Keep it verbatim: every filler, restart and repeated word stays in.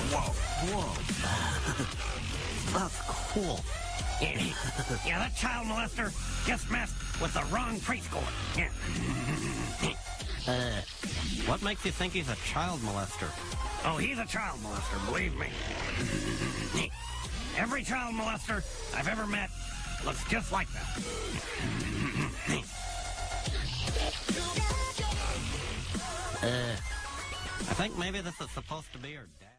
Whoa. Whoa. That's cool. Yeah, that child molester just messed with the wrong preschooler. Yeah. Uh, what makes you think he's a child molester? Oh, he's a child molester, believe me. Every child molester I've ever met looks just like that. Uh, I think maybe this is supposed to be her dad.